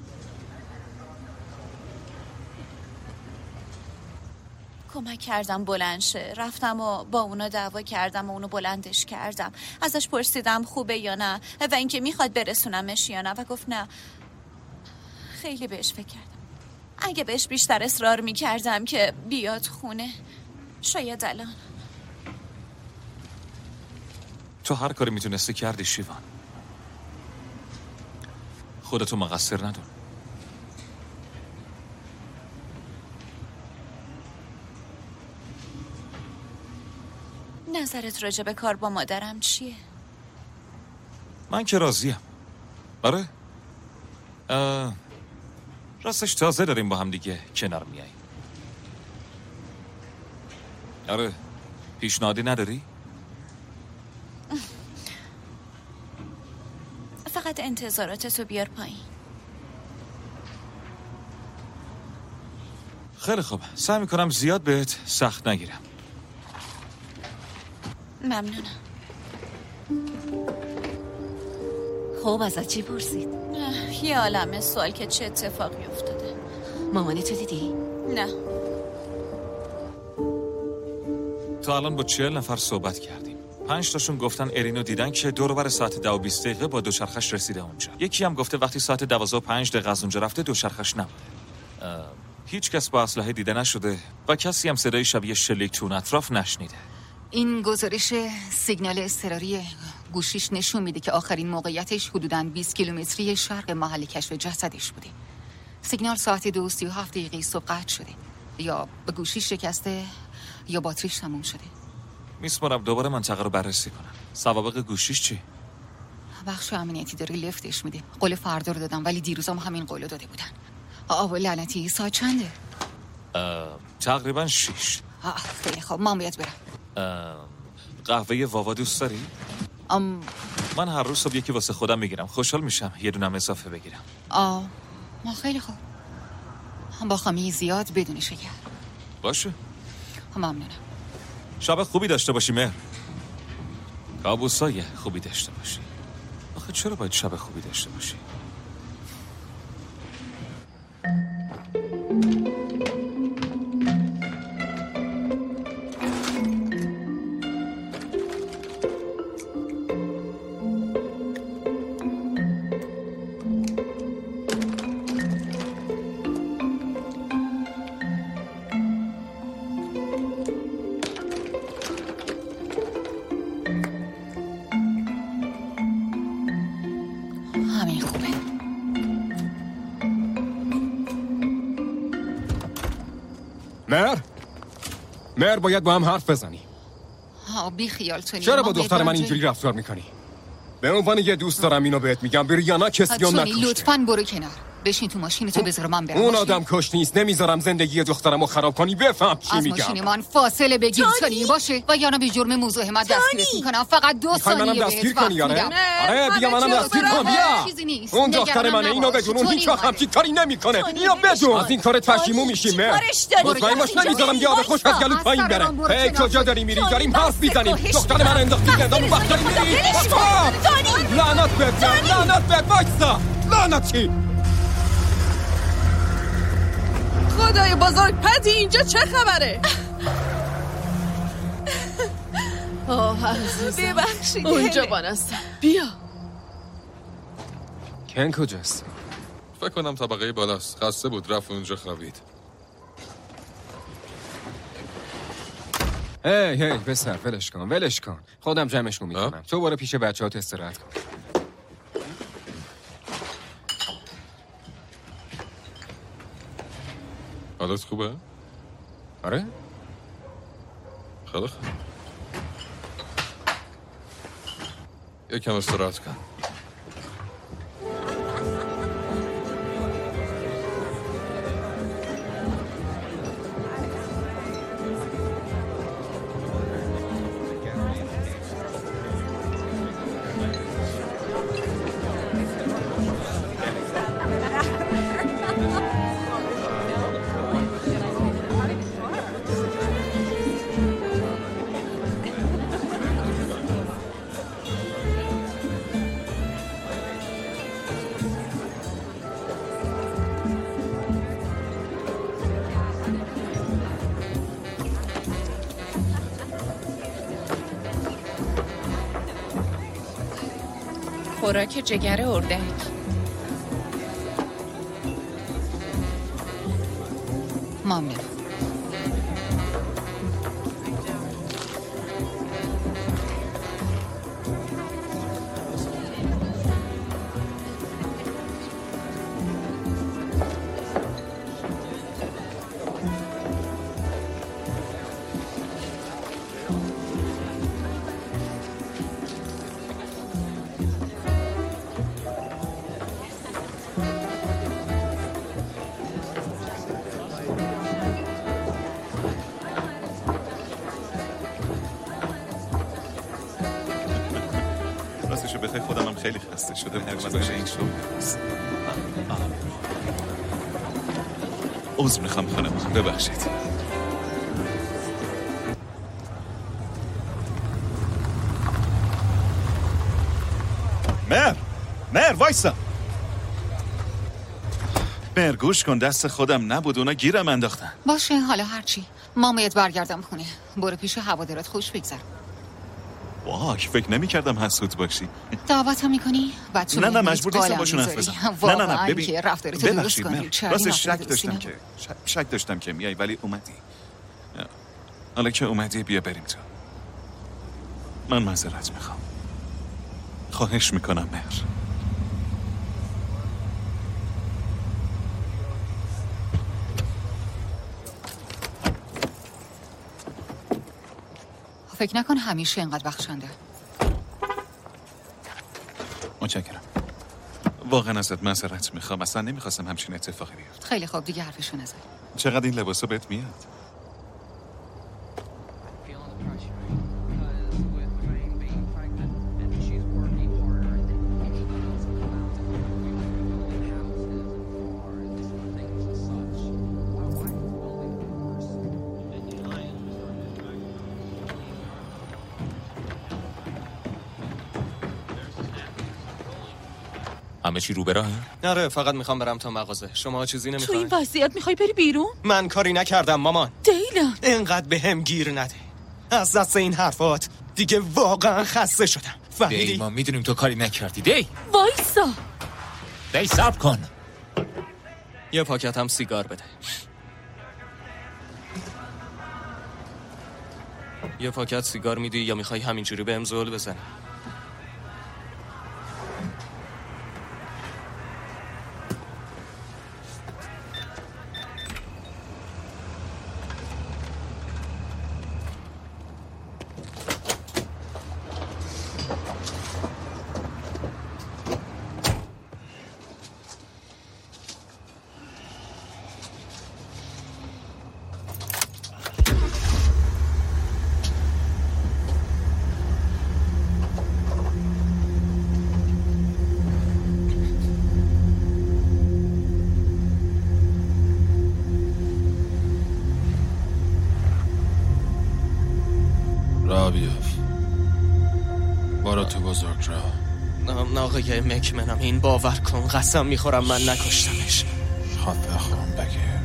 کمک کردم بلند شه. رفتم و با اونا دعوا کردم و اونو بلندش کردم. ازش پرسیدم خوبه یا نه و اینکه میخواد برسونمش یا نه و گفت نه. خیلی بهش فکر کردم. اگه بهش بیشتر اصرار میکردم که بیاد خونه شاید الان. تو هر کاری میتونستی کردی شیوان. خودتو مقصر ندون. نظرت راجع به کار با مادرم چیه؟ من که راضیم. آره؟ راستش تازه داریم با هم دیگه کنار میاییم. آره پیشنهادی نداری؟ فقط انتظاراتتو بیار پایین. خیلی خوب، سعی میکنم زیاد بهت سخت نگیرم. ممنونم. خب ازت چی پرسید؟ یه عالمه سوال که چه اتفاقی افتاده. مامانی تو دیدی؟ نه. تا الان با چهل نفر صحبت کردیم. پنج تاشون گفتن ارینو دیدن که دور و بر ساعت دو و بیست دقیقه با دوچرخش رسیده اونجا. یکی هم گفته وقتی ساعت دوازده و پنج دقیقه از اونجا رفته دوچرخش نبوده. هیچ کس با اسلحه دیده نشده و کسی هم صدای شبیه شلیک تو اطراف نشنیده. این گزارش سیگنال اضطراری گوشیش نشون میده که آخرین موقعیتش حدوداً بیست کیلومتری شرق محل کشف جسدش بوده. سیگنال ساعت دو و سی و هفت دقیقه صبح قطع شده. یا به گوشیش شکسته یا باتریش تموم شده. میسپارم دوباره منطقه رو بررسی کنم. سوابق گوشیش چی؟ بخش امنیتی داره لفتش میده. قول فردا رو دادم ولی دیروز هم همین قولو داده بودن. آه لعنتی ساعت چنده؟ تقریبا شیش. خیلی خوب من باید برم. قهوه واوا دوست داری؟ ام... من هر روز صبح یکی واسه خودم میگیرم. خوشحال میشم یه دونم اضافه بگیرم. آه ما خیلی خوب. با خامی زیاد بدون شکر. باشه. ممنونم. شب خوبی داشته باشی مهر. کابوسای خوبی داشته باشی. آخه چرا باید شب خوبی داشته باشی؟ مهر مهر باید با هم حرف بزنی. ها بی خیال تونی. چرا با دختر من اینجوری رفتار میکنی؟ به عنوان یه دوست دارم اینو بهت میگم بری یا نه کسی هم نکشته. لطفاً برو کنار. بشین تو ماشین تو بذار من برم. اون آدم کش نیست. نمیذارم زندگی دخترمو خراب کنی. بفهم چی از میگم. از ماشین من فاصله بگیر تونی باشه و یا نه به جرم مزاحمت دستگیرت میکنم. فقط دو ثانیه منم دستگیر کنی آره؟ آره بیا منم دستگیر کنم بیا. اون دختر منه اینو بدون اون هیچ وقت همچین کاری نمیکنه. اینو بدون. از این کارت پشیمون میشیم. مطمئن باش نمیذارم یه آب خوش از گلوت پایین بره. هی کجا داری میری؟ داریم حرف میزنیم. دختر من انداختی زندان اون وقت داری میری. لعنت بهت. لعنت بهت. وایسا. لعنت چی؟ خدای بزرگ پتی اینجا چه خبره؟ آه عزیزم ببخشید اونجا بانستم. بیا کن کجاست؟ فکر کنم طبقه بالاست. خسته بود رفت اونجا خوابید. هی هی بسر ولش کن ولش کن. خودم جمعشون میکنم. تو برو پیش بچه‌هات استراحت کن. حالت خوبه؟ آره؟ خیلی خوب. یکم استراحت کن. خوراک جگر اردک. ممنون. بخیر خودم هم خیلی خسته شده بودم از این شغل. عذر میخوام خانم، ببخشید. مر مر وایسا. مر گوش کن، دست خودم نبود، اونا گیرم انداختن. باشه حالا هرچی، ما باید برگردم خونه. برو پیش هوادارت خوش بگذر. واک، فکر نمی کردم حسود باشی. دعوتم میکنی؟ نه نه مجبور نیستم باشون حرف بزنم. نه نه نه ببین، ببخشید من راستش شک داشتم که شک داشتم که میای ولی اومدی. حالا که اومدی بیا بریم تو. من معذرت میخوام. خواهش میکنم مهر. فکر نکن همیشه اینقدر بخشنده. متشکرم. واقعا ازت معذرت میخوام، اصلا نمیخواستم همچین اتفاقی بیفته. خیلی خوب، دیگه حرفشو نزن. چقدر این لباسا بهت میاد؟ همه چی رو براهی؟ آره، فقط میخوام برم تا مغازه. شما چیزی نمیخواین؟ تو این وضعیت میخوای بری بیرون؟ من کاری نکردم مامان. دیلان اینقدر به هم گیر نده. از دست این حرفات دیگه واقعا خسته شدم. فهمیدی؟ دی، ما میدونیم تو کاری نکردی. دی وایسا. دی صبر کن. یه پاکت هم سیگار بده. یه پاکت سیگار میدی یا میخوای همینجوری بهم زول بزنی؟ نه آقای مکمنم، این باور کن، قسم میخورم من نکشتمش. خفه خواهم بگیر.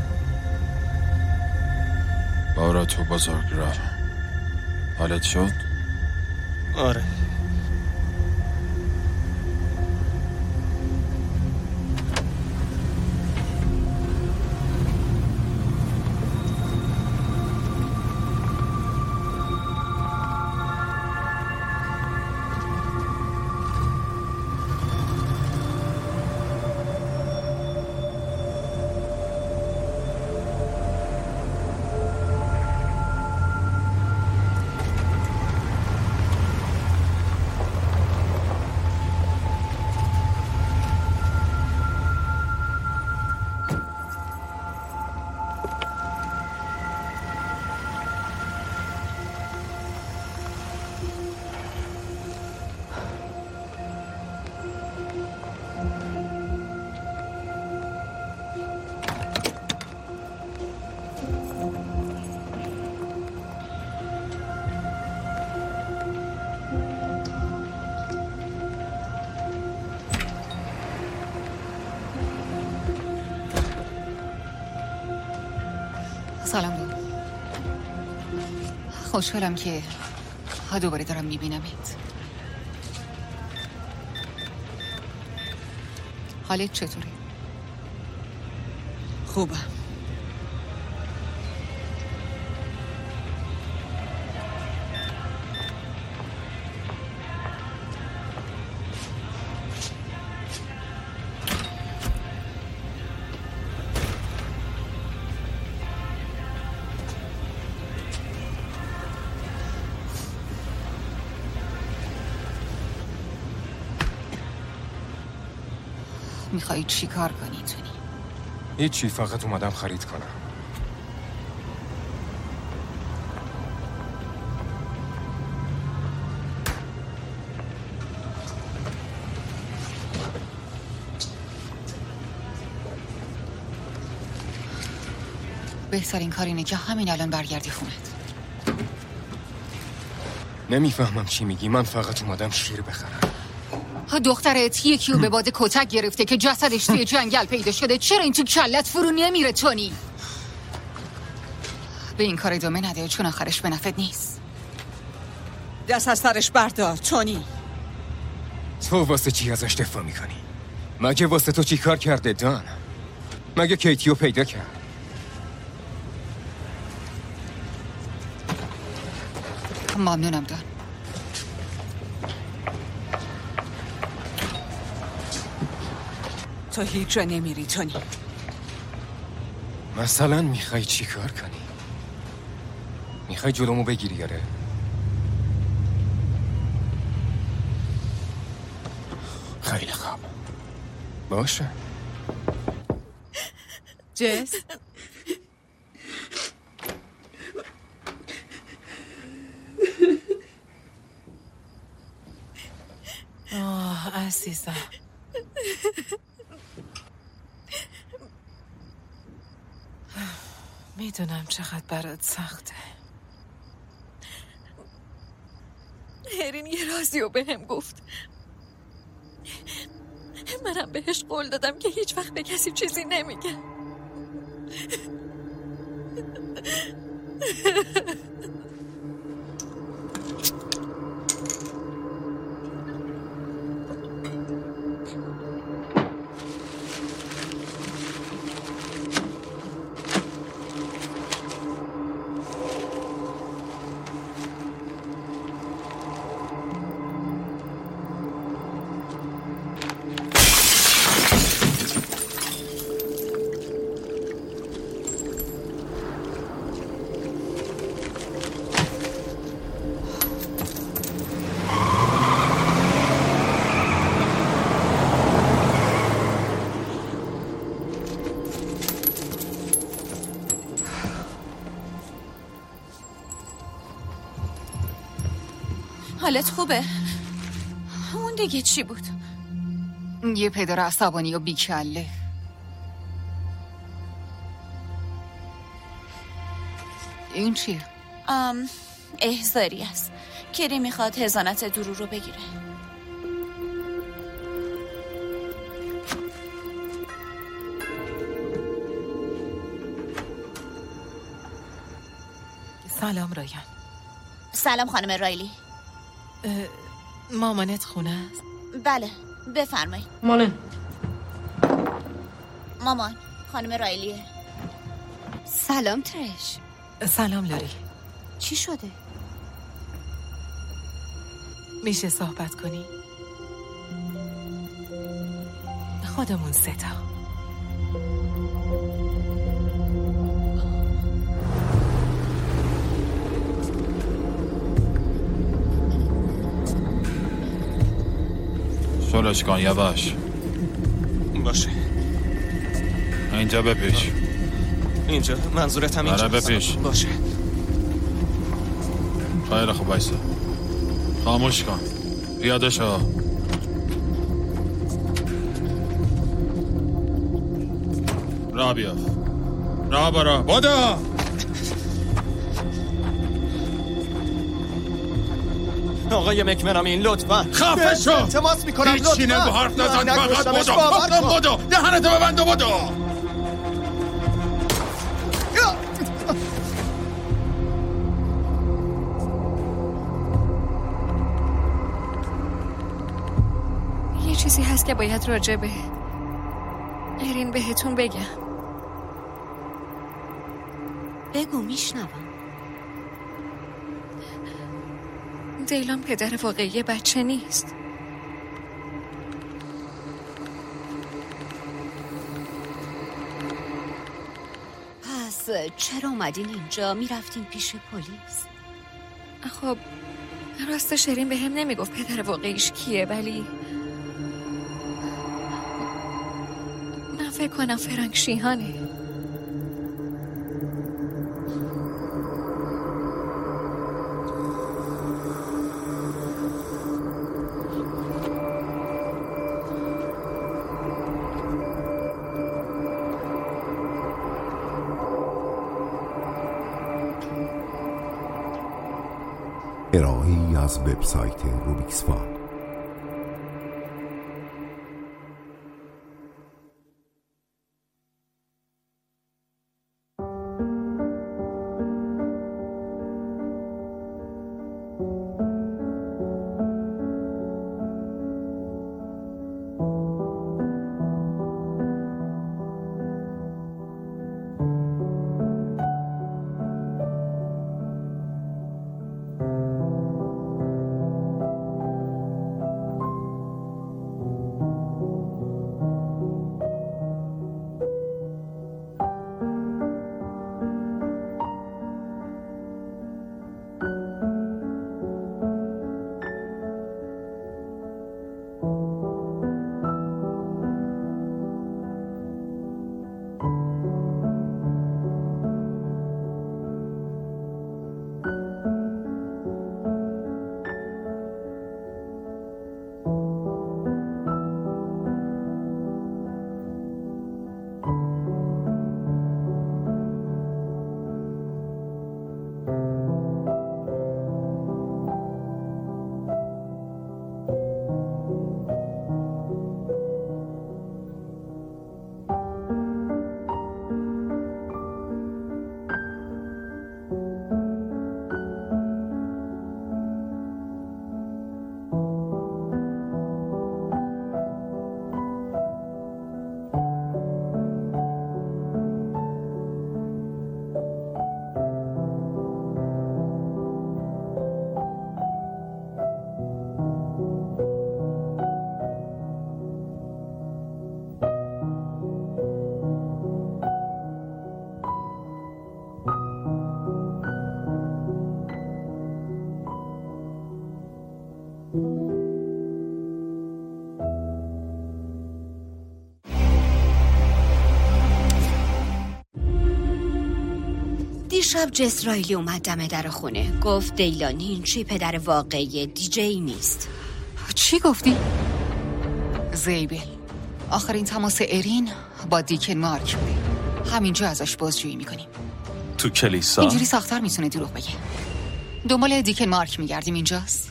بارا تو بزرگراه حالت شد؟ آره. سلام دو. خوشحالم که ها دوباره دارم میبینمت. حالت چطوره؟ خوبم. میخوایی چی کار کنی تونی؟ هیچی، فقط اومدم خرید کنم. بهترین کار اینه که همین الان برگردی خونت. نمیفهمم چی میگی، من فقط اومدم شیر بخرم. دخترت یکیو به باد کتک گرفته که جسدش توی جنگل پیدا شده. چرا این تو کلت فرو نمیره تونی؟ به این کار ادامه نده چون آخرش به نفعت نیست. دست از سرش بردار تونی. تو واسه چی ازش دفاع میکنی؟ مگه واسه تو چی کار کرده دان؟ مگه کیتیو پیدا کرد؟ ممنونم دان. تو هیچ جا نمیری تونی. مثلا میخوای چی کار کنی؟ میخوای جلومو بگیری یاره؟ خیلی خوب باشه. جس آه عزیزم، میدونم چقدر برات سخته. هرین یه رازی رو به هم گفت. منم بهش قول دادم که هیچ وقت به کسی چیزی نمیگم. حالت خوبه؟ اون دیگه چی بود؟ یه پدر عصبانی و بیکله. این چیه؟ ام احضاری است. کری میخواد حضانت درو رو بگیره. سلام رایان. سلام خانم رایلی. مامانت خونه است؟ بله بفرمایید. مامان مامان خانم رایلیه. سلام ترش. سلام لاری. چی شده؟ میشه صحبت کنی؟ خودمون ستا. سولش کن یواش. باشه اینجا بپیش. اینجا منظورت هم اینجا؟ آره بپیش. باشه. خیلی خوب بایستا. خاموش کن. پیاده شو. راه بیاف. راه برا. بادا. آقای مکمنامین لطفا خفه شو. التماس میکنم لطفا. هیچی نگو، حرف نزن، فقط بدو. گفتم بدو. دهنتو ببند و بدو. چیزی هست که باید راجع به ایرین بهتون بگم. بگو میشنوم. دیلان پدر واقعی بچه نیست. پس چرا اومدین اینجا؟ میرفتین پیش پلیس؟ خب راستش ایرین به هم نمیگفت پدر واقعیش کیه، ولی من فکر کنم فرانک شیهانه. ارائه‌ای از وبسایت روبیکس فان. دیشب جسرائیلی اومد دم در خونه، گفت دیلان هینچی پدر واقعی دیجی نیست. چی گفتی؟ زیبل، آخرین تماس ایرین با دیکن مارک بوده. همینجا ازش بازجویی میکنیم. تو کلیسا؟ اینجوری ساختر میتونه دروغ بگه. دنبال دیکن مارک میگردیم. اینجاست.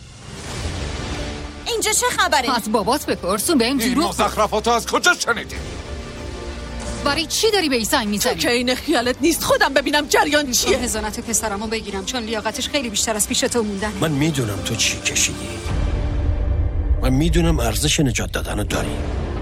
اینجا چه خبره؟ از بابات بپرسون بهم دروغ. این مزخرفاتو از کجا شنیدی؟ برای چی داری به این سنگ میزنی؟ تو که این خیالت نیست خودم ببینم جریان چیه. هزانت پسرمو بگیرم چون لیاقتش خیلی بیشتر از پیش تو موندن. من میدونم تو چی کشیدی. من میدونم ارزش نجات دادنو داری.